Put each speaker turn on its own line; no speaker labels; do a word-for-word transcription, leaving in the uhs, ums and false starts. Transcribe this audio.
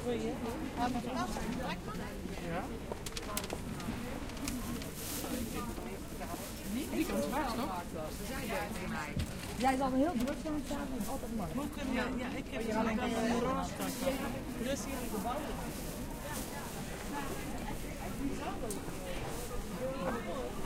Ja. Die kan straks nog.
Jij zal heel druk zijn s'avonds, altijd maar.
Ja, ja, ik heb je alleen een roze straks. Rustig in de bouw.